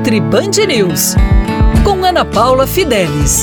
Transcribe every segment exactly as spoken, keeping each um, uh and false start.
Nutri Band News, com Ana Paula Fidelis.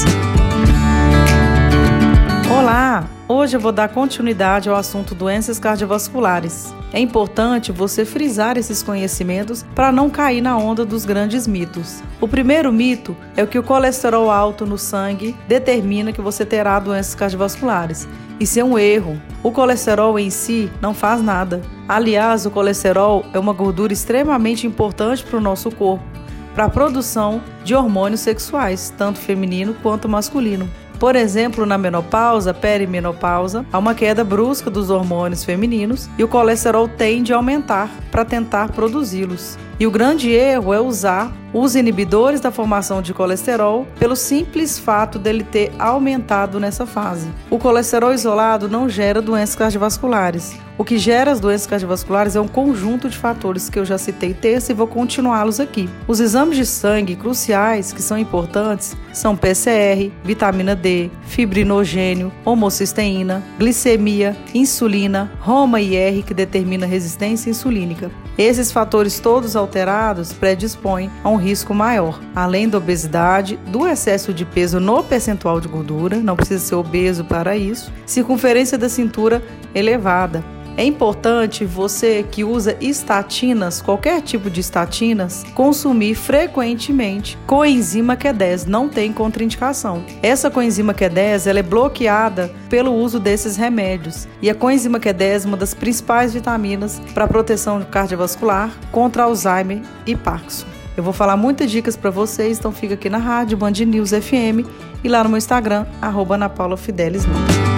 Olá! Hoje eu vou dar continuidade ao assunto doenças cardiovasculares. É importante você frisar esses conhecimentos para não cair na onda dos grandes mitos. O primeiro mito é o que o colesterol alto no sangue determina que você terá doenças cardiovasculares. Isso é um erro. O colesterol em si não faz nada. Aliás, o colesterol é uma gordura extremamente importante para o nosso corpo, para a produção de hormônios sexuais, tanto feminino quanto masculino. Por exemplo, na menopausa, perimenopausa, há uma queda brusca dos hormônios femininos e o colesterol tende a aumentar para tentar produzi-los. E o grande erro é usar os inibidores da formação de colesterol pelo simples fato dele ter aumentado nessa fase. O colesterol isolado não gera doenças cardiovasculares. O que gera as doenças cardiovasculares é um conjunto de fatores que eu já citei terça e vou continuá-los aqui. Os exames de sangue cruciais, que são importantes, são P C R, vitamina D, fibrinogênio, homocisteína, glicemia, insulina, Roma I R, que determina resistência insulínica. Esses fatores todos alterados predispõem a um risco maior, além da obesidade, do excesso de peso no percentual de gordura, não precisa ser obeso para isso, circunferência da cintura elevada. É importante você que usa estatinas, qualquer tipo de estatinas, consumir frequentemente coenzima Q dez, não tem contraindicação. Essa coenzima Q dez ela é bloqueada pelo uso desses remédios e a coenzima Q dez é uma das principais vitaminas para a proteção cardiovascular contra Alzheimer e Parkinson. Eu vou falar muitas dicas para vocês, então fica aqui na rádio Band News F M e lá no meu Instagram, arroba Ana Paula Fidelis.